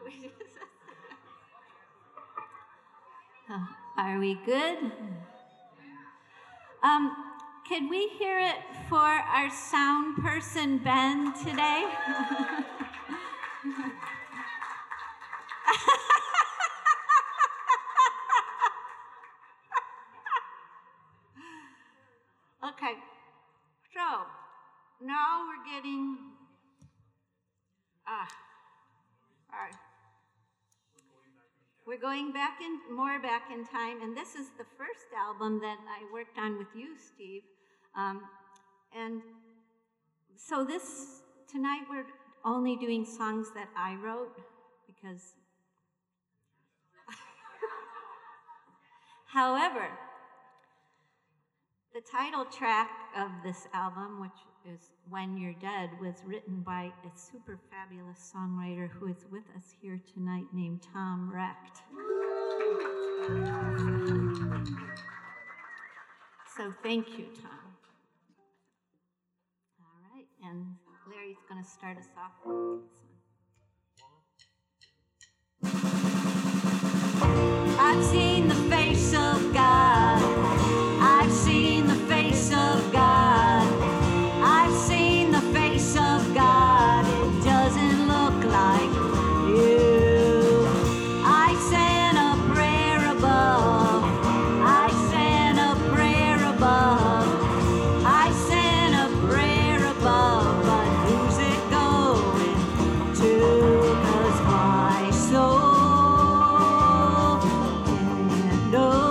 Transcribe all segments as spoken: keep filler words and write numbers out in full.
Are we good? Um, could we hear it for our sound person, Ben, today? Okay, so now we're getting, ah, all right. We're going back in, more back in time, and this is the first album that I worked on with you, Steve. Um, and so this, tonight we're only doing songs that I wrote, because, however, the title track of this album, which is When You're Dead, was written by a super fabulous songwriter who is with us here tonight named Tom Recht. So thank you, Tom. All right, and Larry's going to start us off with this one. I've seen the face of God. I've seen the face of God. I've seen the face of God. It doesn't look like you. I sent a prayer above. I sent a prayer above. I sent a prayer above. But who's it going to? 'Cause my soul can't know.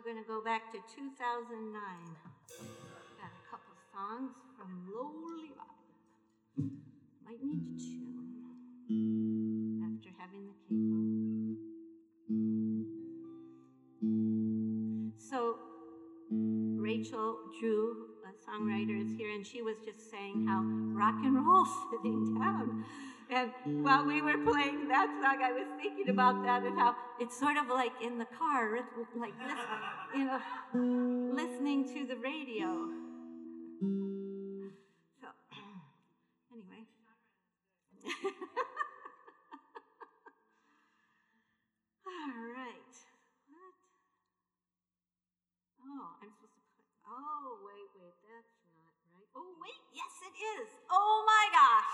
going to go back to two thousand nine. Got a couple songs from Lowly Rock. Might need to tune after having the capo. So Rachel Drew, a songwriter, is here, and she was just saying how rock and roll sitting down. And while we were playing that song, I was thinking about that and how it's sort of like in the car, like listen, you know, listening to the radio. So, anyway. All right. What? Oh, I'm supposed to put. Oh, wait, wait, that's not right. Oh, wait, yes, it is. Oh my gosh.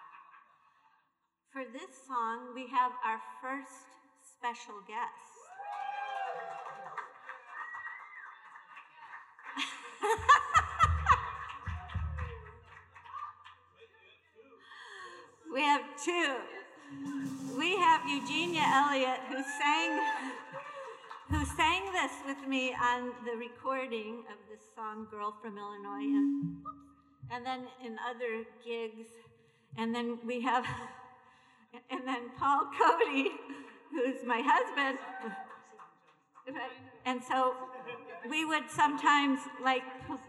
For this song, we have our first special guest. We have two. We have Eugenia Elliott, who sang, who sang this with me on the recording of this song, Girl from Illinois, and, and then in other gigs. And then we have, and then Paul Cody, who's my husband. And so we would sometimes like...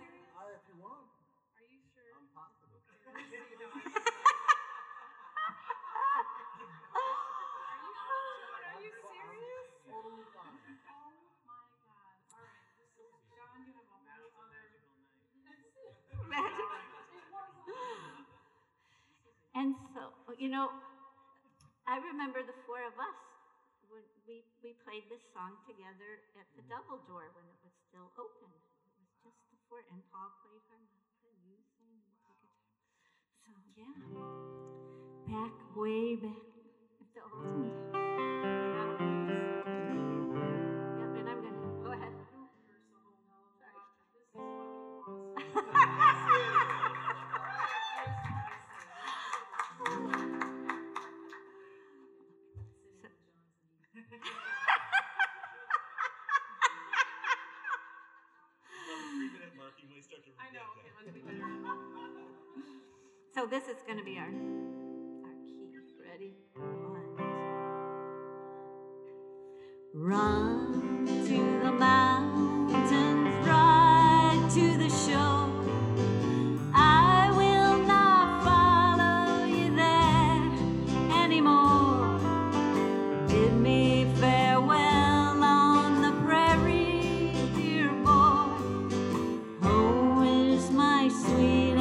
And so, you know, I remember the four of us when we, we played this song together at the Double Door when it was still open. It was just the four, and Paul played harmonica, you sang the guitar. So, yeah, back, way back at the olden days. Yep, and I'm going to, go ahead. So this is going to be our, our key. Ready? One, two. Run to the mountains, ride to the shore. I will not follow you there anymore. Bid me farewell on the prairie, dear boy. Home is my sweet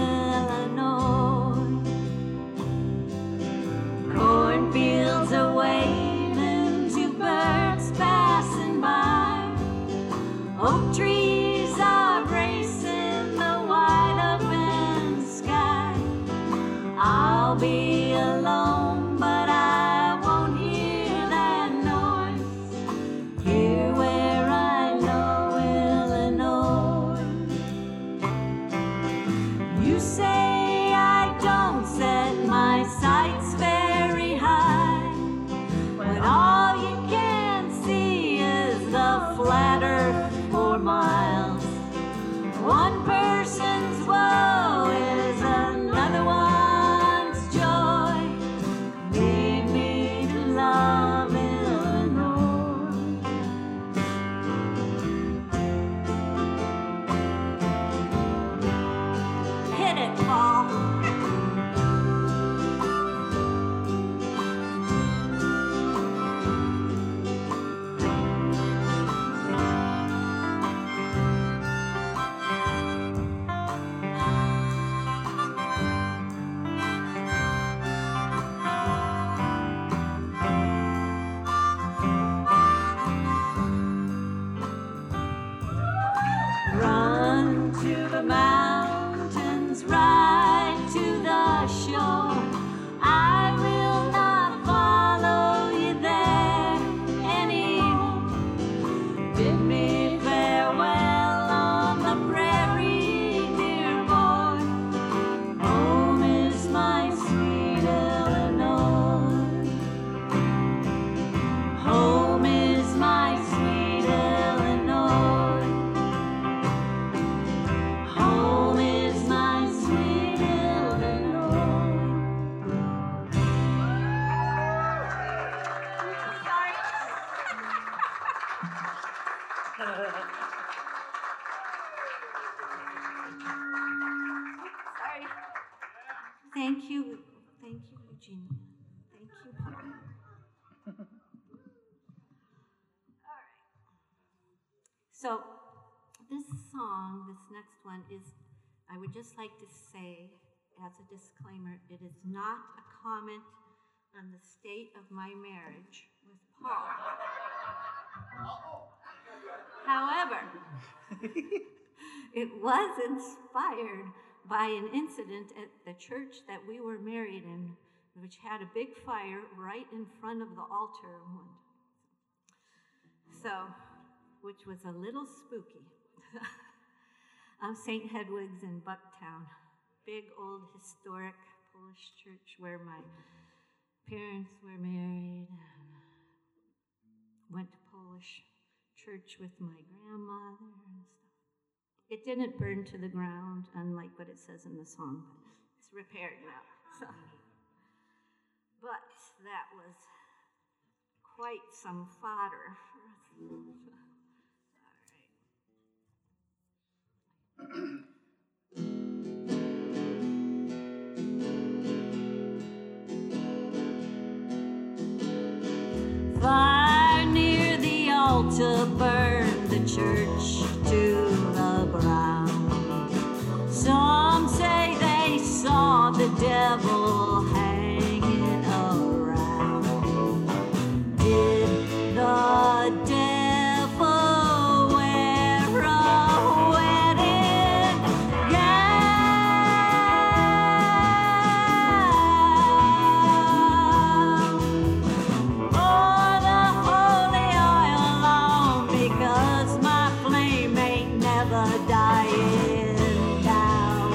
cornfields are waving to birds passing So this song, this next one, is, I would just like to say, as a disclaimer, it is not a comment on the state of my marriage with Paul. However, it was inspired by an incident at the church that we were married in, which had a big fire right in front of the altar. So, which was a little spooky. um, Saint Hedwig's in Bucktown, big old historic Polish church where my parents were married. Went to Polish church with my grandmother and stuff. It didn't burn to the ground, unlike what it says in the song, but it's repaired now. So. But that was quite some fodder for us. All right. Fire near the altar burned the church to the ground. Some say they saw the devil hanging around. Did the devil wear a wedding gown? Or the holy oil on, because my flame ain't never dying down.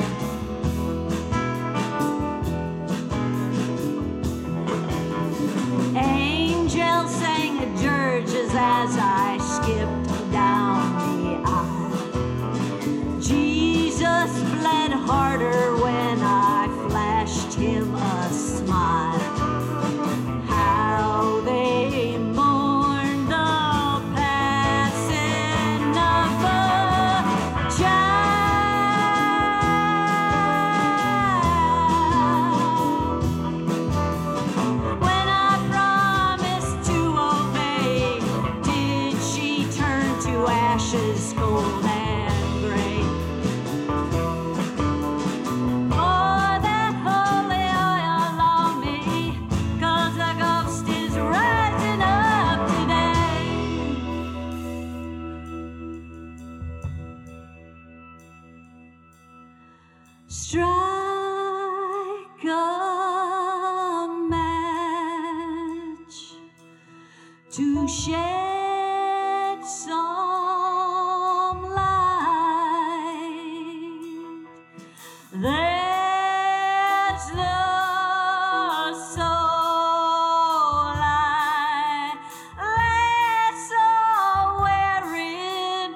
Angels sang dirges as I skipped down the aisle. Jesus bled harder when I flashed him a smile. How they mourned the passing of a child. When I promised to obey, did she turn to ashes cold and gray? Pour that holy oil on me, 'cause the ghost is rising up today. Strike a match to shed some light. There's the soul I lay somewhere in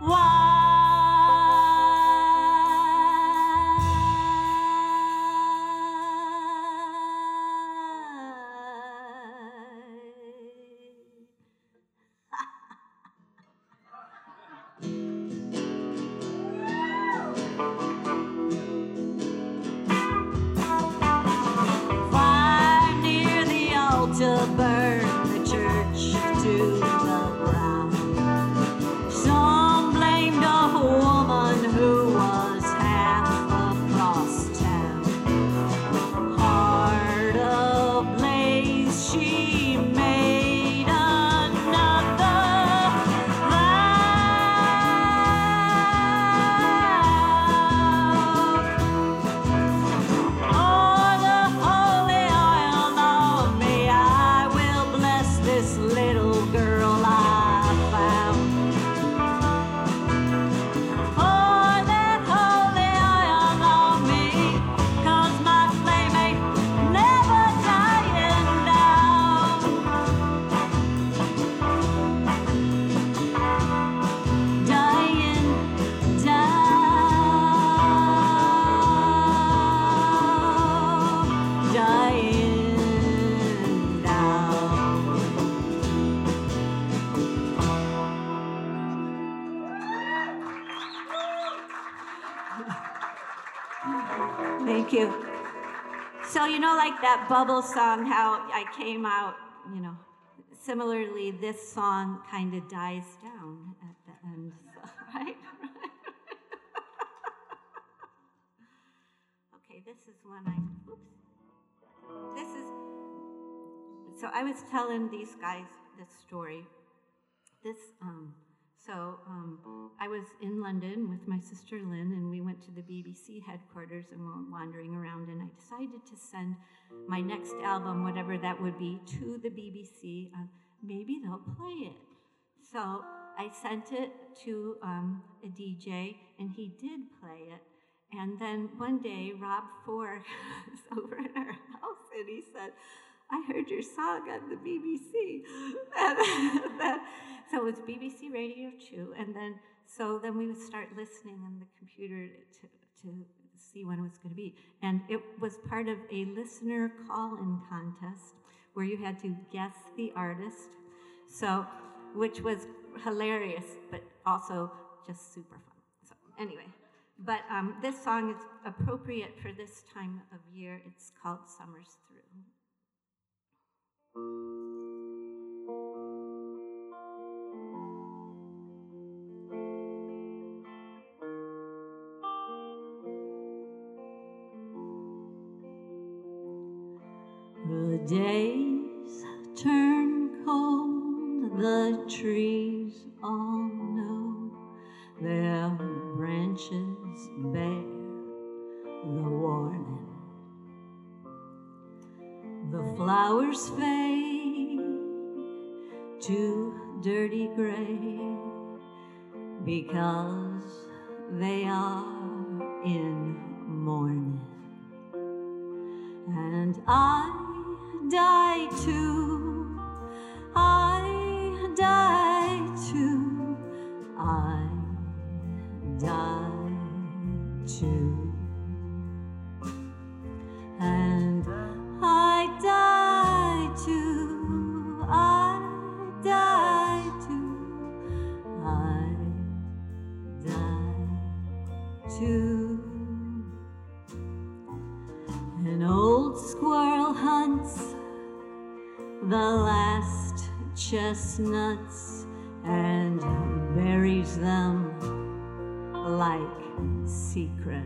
Fire near the altar burned the church to the ground. Some blamed a woman who was half across town. Heart ablaze, she made another vow. Oh, the holy oil on me, I will bless this little girl I found. Pour that holy oil on me, 'cause my flame ain't never dying down. Dying down. Dying down. Thank you. So, you know, like that Bubble song, how I came out, you know, similarly, this song kind of dies down at that and so, right? Okay, this is one I, oops. This is, so I was telling these guys this story. This, um, so um, I was in London with my sister Lynn, and we went to the B B C headquarters and we were wandering around, and I decided to send my next album, whatever that would be, to the B B C. Uh, maybe they'll play it. So I sent it to um, a D J, and he did play it. And then one day, Rob Ford was over at our house, and he said, I heard your song on the B B C. And then, so it was B B C Radio two, and then so then we would start listening on the computer to, to see when it was going to be. And it was part of a listener call-in contest where you had to guess the artist, so which was hilarious, but also just super fun. So anyway, but um, this song is appropriate for this time of year. It's called Summer's Through. The days turn cold, the trees all know their branches bear the warning. The flowers fade to dirty gray because they are in mourning. And I die too, I die too, I die too. And I die too, I die too, I die too. An old squirrel hunts the last chestnuts and buries them like secrets.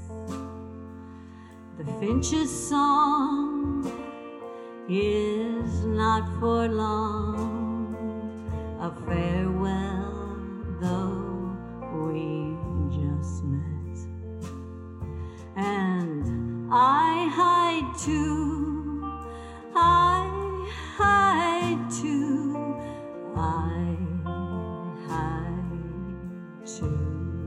The finch's song is not for long, a farewell though we just met. And I hide too, I hide too, I hide too.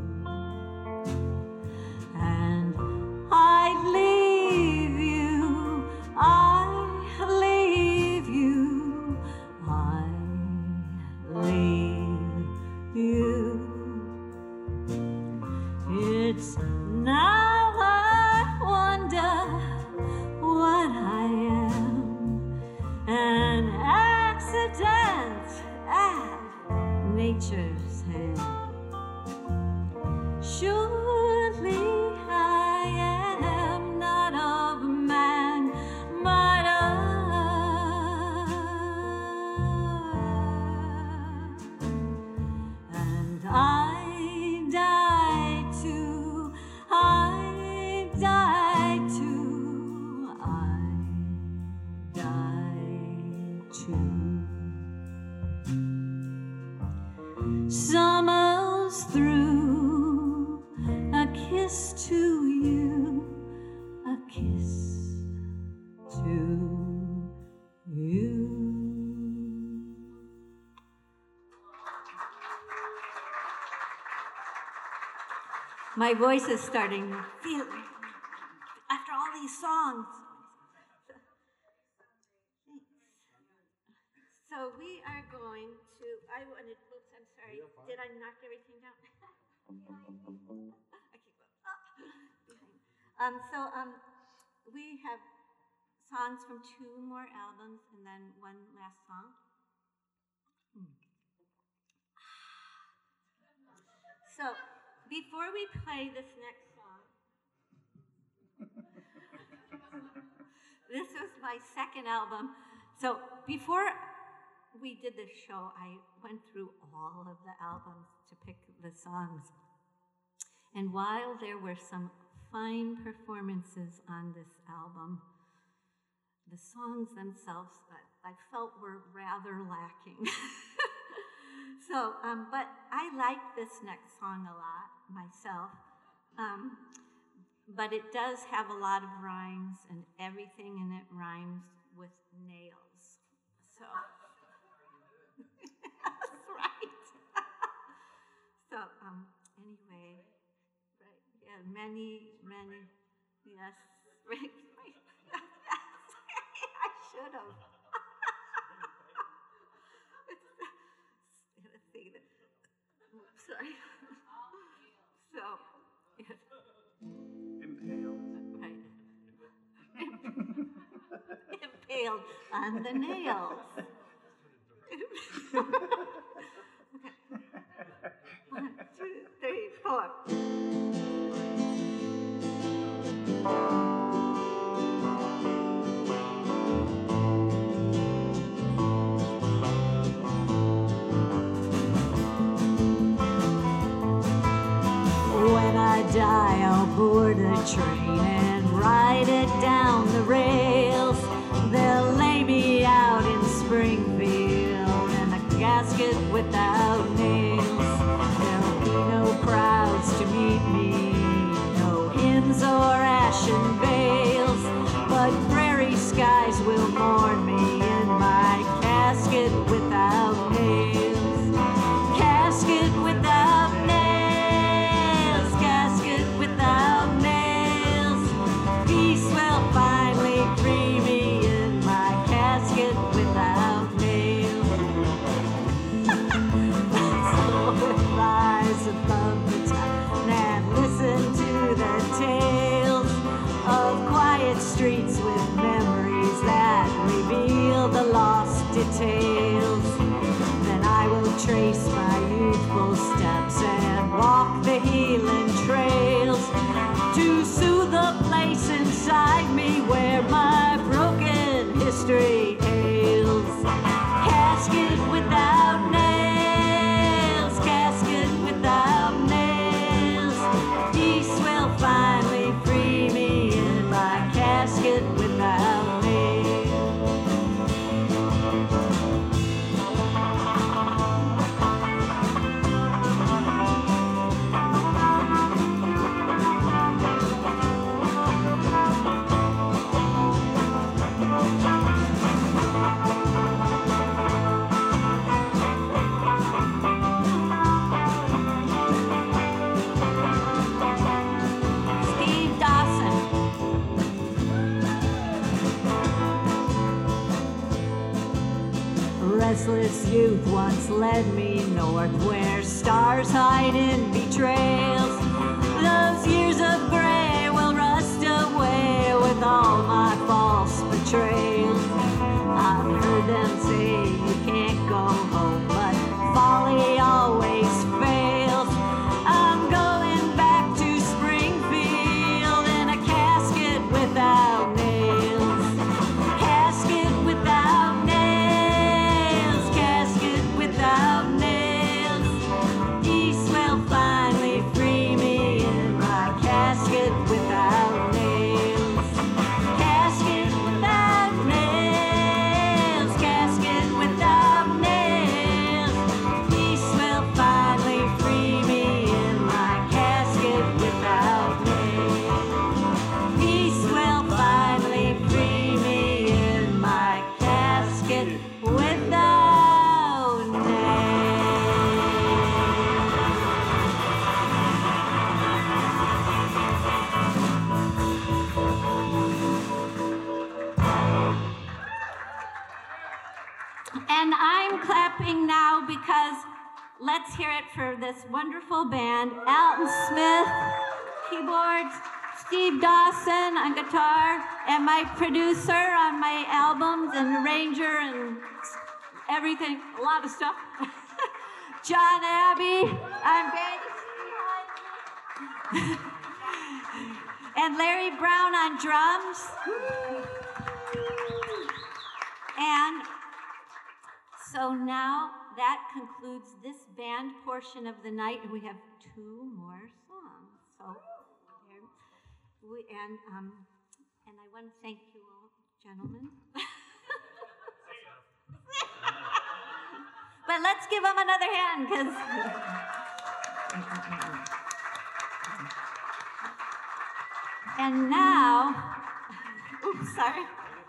And I leave you, I leave you, I leave you. It's now I wonder what I am, an accident at nature's hand. Surely I am not of man, but of, and I die too, I die too, I die too. Summer's through, a kiss to you, a kiss to you. My voice is starting to feel after all these songs. So we are going to, I wanted, oops, I'm sorry. Did I knock everything down? I keep up. Ah, um, so um, we have songs from two more albums and then one last song. Hmm. So before we play this next song, this was my second album. So before we did this show, I went through all of the albums to pick the songs. And while there were some fine performances on this album, the songs themselves, I, I felt were rather lacking. so, um, but I like this next song a lot myself. Um, but it does have a lot of rhymes, and everything in it rhymes with nails. So, that's right. so, um, anyway, right, yeah, many, many, yes, right, right. I should have. Let's see. Oops, sorry. So, yes. Impaled. Right. Impaled on the nails. Okay. One, two, three, four. When I die, I'll board a train and ride it down the rails. They'll lay me out in Springfield in a casket without nails. There'll be no crowds to meet me, no hymns or ashen veils, but prairie skies will mourn me in my casket without nails. Casket without nails, casket without nails. Peace will finally free me in my casket without nails. So it rise above the town and listen to the tales of quiet streets with memories that reveal the lost details. Then I will trace my youthful steps and walk the healing trails to soothe the place inside me where my broken history ails. Casket without nails, casket without nails. Peace will finally free me in my casket without nails. Steve Dawson. Restless youth once led me north where stars hide in betrayals. Those years of gray will rust away with all my false betrayals. I've heard them say you can't go home, but folly always fails. I'm going back to Springfield in a casket without nails. Casket without nails, casket without nails. Peace will finally free me in my casket without nails. Casket without nails, casket without nails. Peace will finally free me in my casket without nails. Peace will finally free me in my casket without nails. And I'm clapping now because let's hear it for this wonderful band. Alton Smith, keyboards, Steve Dawson on guitar, and my producer on my albums and arranger and everything, a lot of stuff. John Abbey on bass. And Larry Brown on drums. And So now that concludes this band portion of the night, and we have two more songs. So, there, we, and um, and I want to thank you all, gentlemen. But let's give them another hand, because. And now, oops, sorry.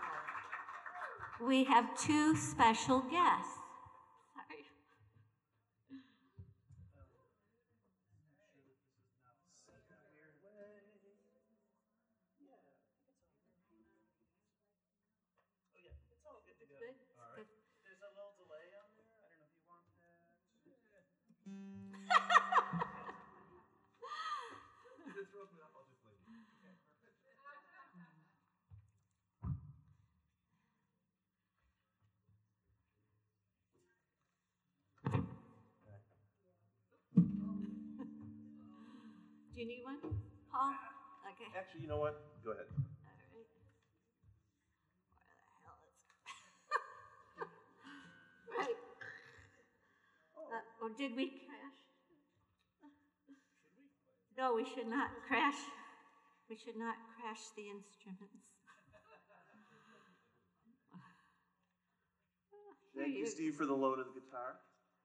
We have two special guests. Sorry. Good. Good. There's a little delay on there. I don't know if you want that. If it throws me off, I'll just leave. Okay, perfect. Do you need one, Paul? Okay. Actually, you know what? Go ahead. All right. Where the hell is Right. Uh, or did we crash? No, we should not crash. We should not crash the instruments. Thank you, Steve, for the loan of the guitar.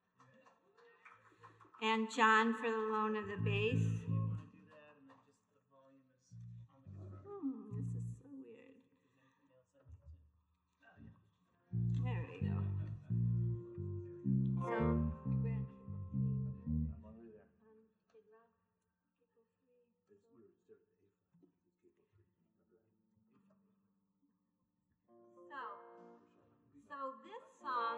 And John for the loan of the bass. Hmm, this is so weird. There we go. So, we're on So, so this song.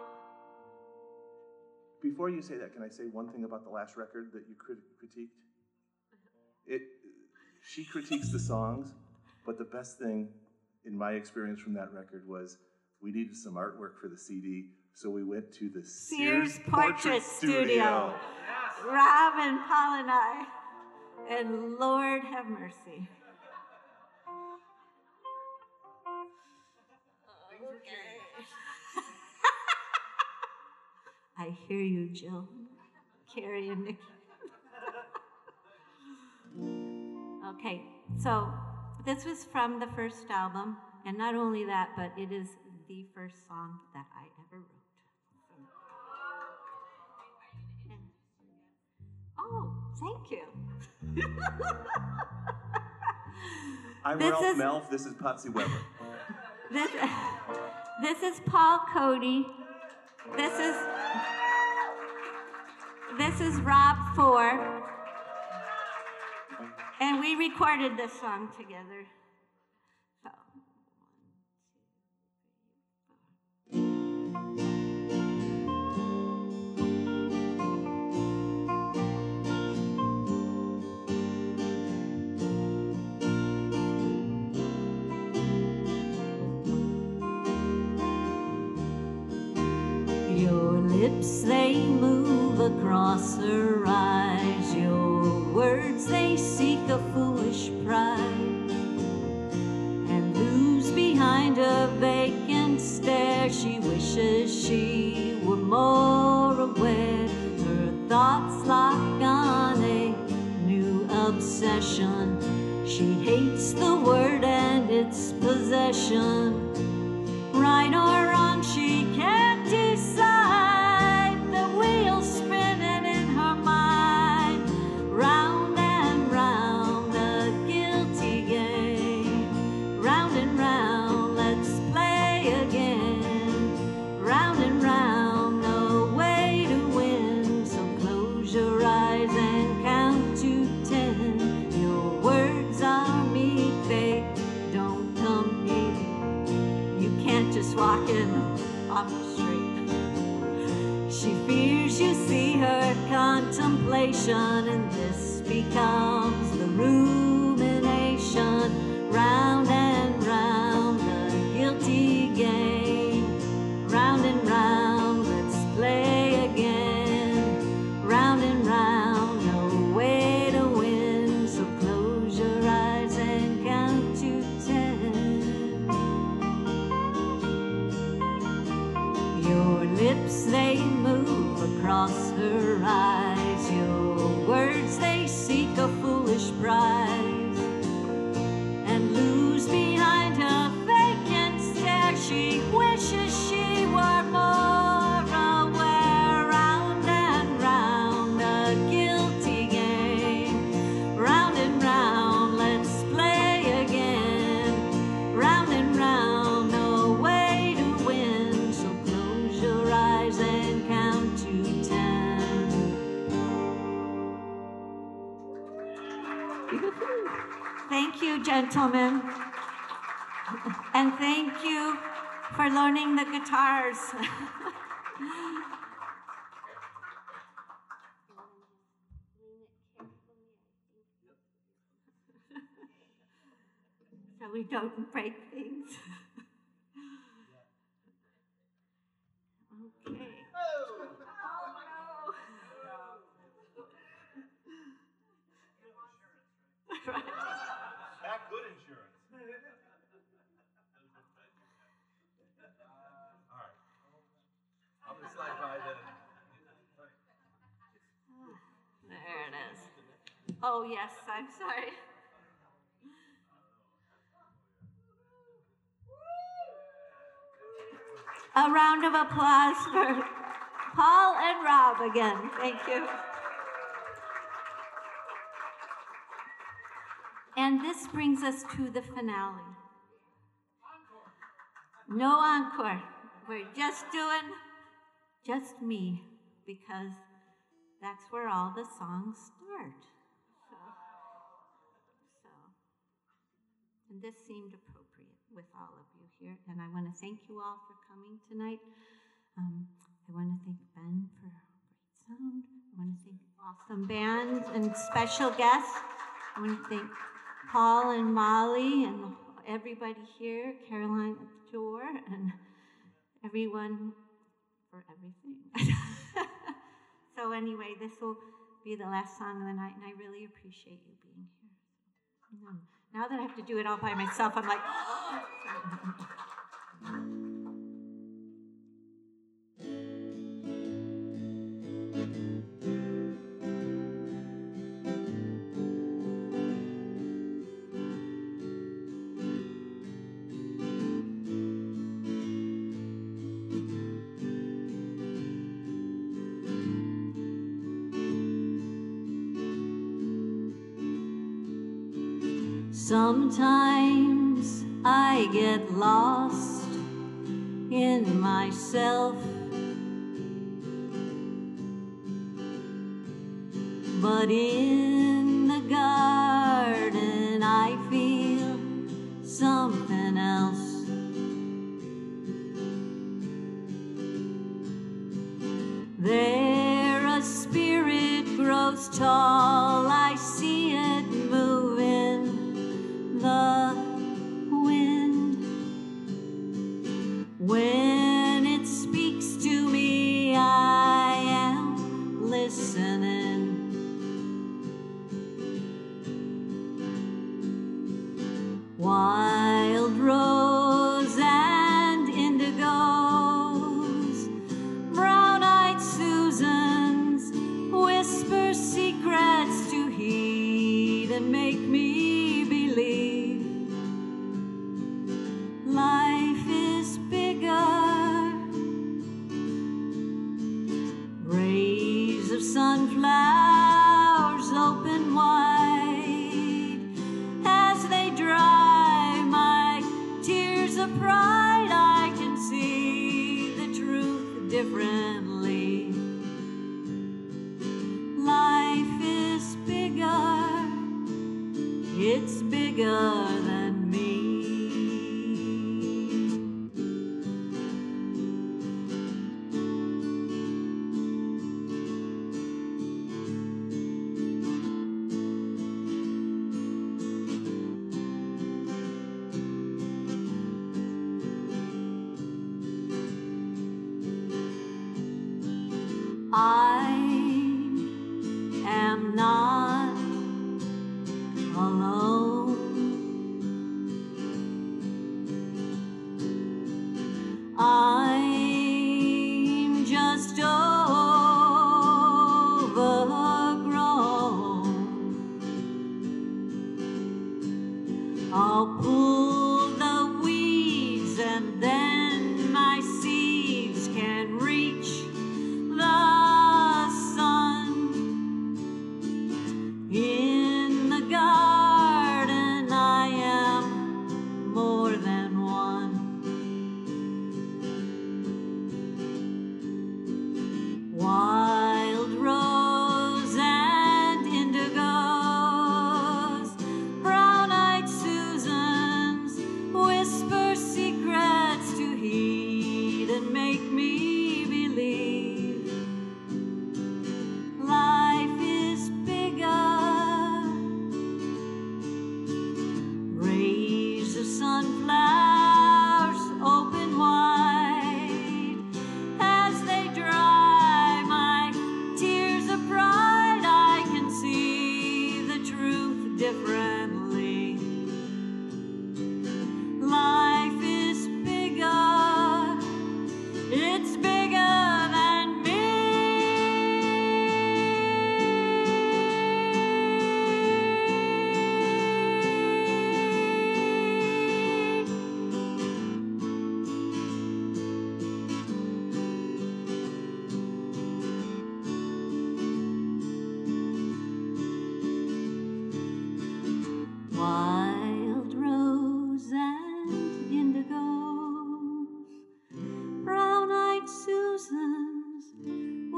Before you say that, can I say one thing about the last record that you crit- critiqued? It, she critiques the songs, but the best thing, in my experience from that record, was we needed some artwork for the C D, so we went to the Sears, Sears Portrait, Portrait Studio. Studio. Yes. Rob and Paul and I, and Lord have mercy. Okay. I hear you, Jill, Carrie, and Nikki. Okay, so this was from the first album, and not only that, but it is the first song that I ever wrote. And, oh, thank you. I'm this Ralph is, Melf, this is Patsy Weber. This, this is Paul Cody. This is this is Rob Four, and we recorded this song together. So, your lips, they move across her eyes. Your words, they seek a foolish pride and lose behind a vacant stare. She wishes she were more aware. Her thoughts lock on a new obsession. She hates the word and its possession. Right or wrong, she can't decide. The wheels spinning in her mind, round and round the guilty game. Round and round, let's play again. Round and round, no way to win. So close your eyes and count to ten. Your words are meek, they don't compete. You can't just walk in off the street. She fears you see her contemplation, and this becomes the rumination. Round and round the guilty game. Round and round, let's play again. Round and round, no way to win. So close your eyes and count to ten. Your lips lips, they move across her eyes. Your words, they seek a foolish prize and lose behind her vacant stare. She wishes she were more aware. Round and round, a guilty game. Round and round, let's play again. Round and round, no way to win. So close your eyes and count to ten. Thank you, gentlemen. And thank you for learning the guitars. So we don't break things. Okay. Oh, no. Right. Not good insurance. All right. I'm gonna slide by then. There it is. Oh, yes, I'm sorry. A round of applause for Paul and Rob again. Thank you. And this brings us to the finale. No encore. We're just doing just me, because that's where all the songs start. So, so, and this seemed appropriate with all of you here. And I want to thank you all for coming tonight. Um, I want to thank Ben for great sound. I want to thank awesome band and special guests. I want to thank Paul and Molly and everybody here, Caroline at the door, and everyone for everything. So anyway, this will be the last song of the night, and I really appreciate you being here. Now that I have to do it all by myself, I'm like, sometimes I get lost in myself, but in the garden I feel something else. There a spirit grows tall, I see it move in the wind. When it speaks to me, I am listening. Wild rose and indigos, brown-eyed Susans whisper secrets to heed and make me believe life is bigger. Rays of sunflowers open wide as they dry my tears of pride. I can see the truth differently. Life is bigger, it's bigger than me.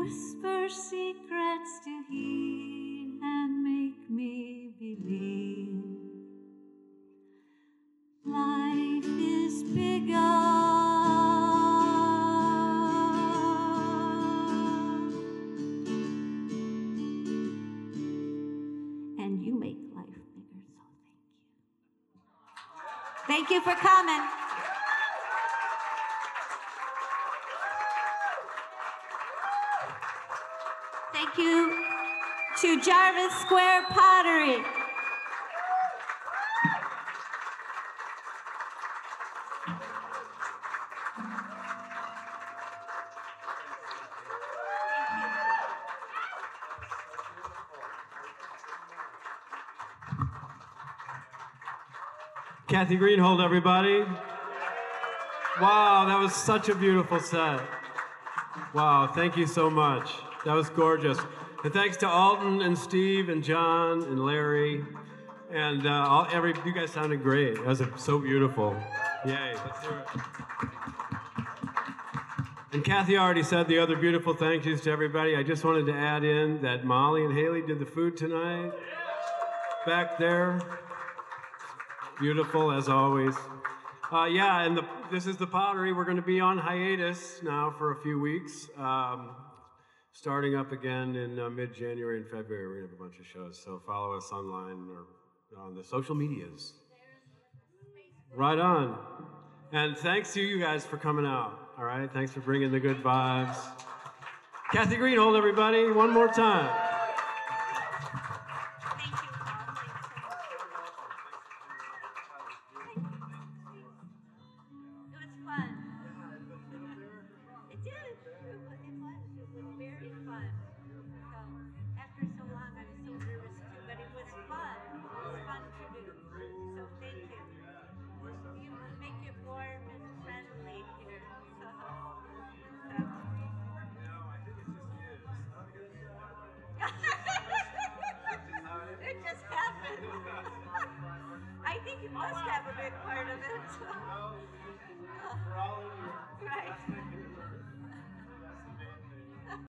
whisper secrets to heed and make me believe life is bigger. And you make life bigger, so thank you. Thank you for coming. Thank you to Jarvis Square Pottery. Kathy Greenhold, everybody. Wow, that was such a beautiful set. Wow, thank you so much. That was gorgeous. And thanks to Alton and Steve and John and Larry. And uh, all, every, you guys sounded great. That was so beautiful. Yay, let's hear it. And Kathy already said the other beautiful thank yous to everybody. I just wanted to add in that Molly and Haley did the food tonight. Back there. Beautiful as always. Uh, yeah, and the, this is the Pottery. We're going to be on hiatus now for a few weeks. Um, starting up again in uh, mid-January and February. We're going to have a bunch of shows. So follow us online or on the social medias. Right on. And thanks to you guys for coming out. All right, thanks for bringing the good vibes. Kathy Greenhold, everybody, one more time. It just happened. I think you must have a big part of it. Right.